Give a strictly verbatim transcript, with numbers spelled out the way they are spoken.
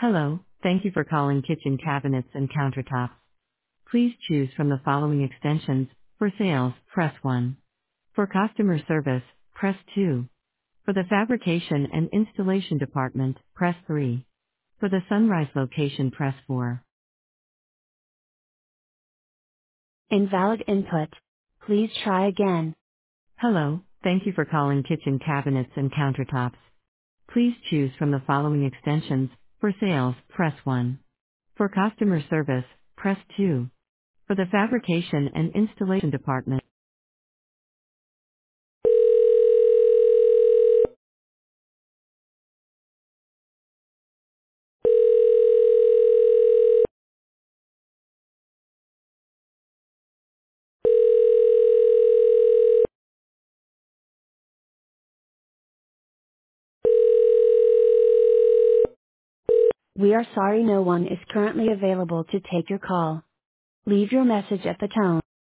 Hello, thank you for calling Kitchen Cabinets and Countertops. Please choose from the following extensions. For sales, press one. For customer service, press two. For the fabrication and installation department, press three. For the Sunrise location, press four. Invalid input. Please try again. Hello, thank you for calling Kitchen Cabinets and Countertops. Please choose from the following extensions. For sales, press one. For customer service, press two. For the fabrication and installation department. We are sorry no one is currently available to take your call. Leave your message at the tone.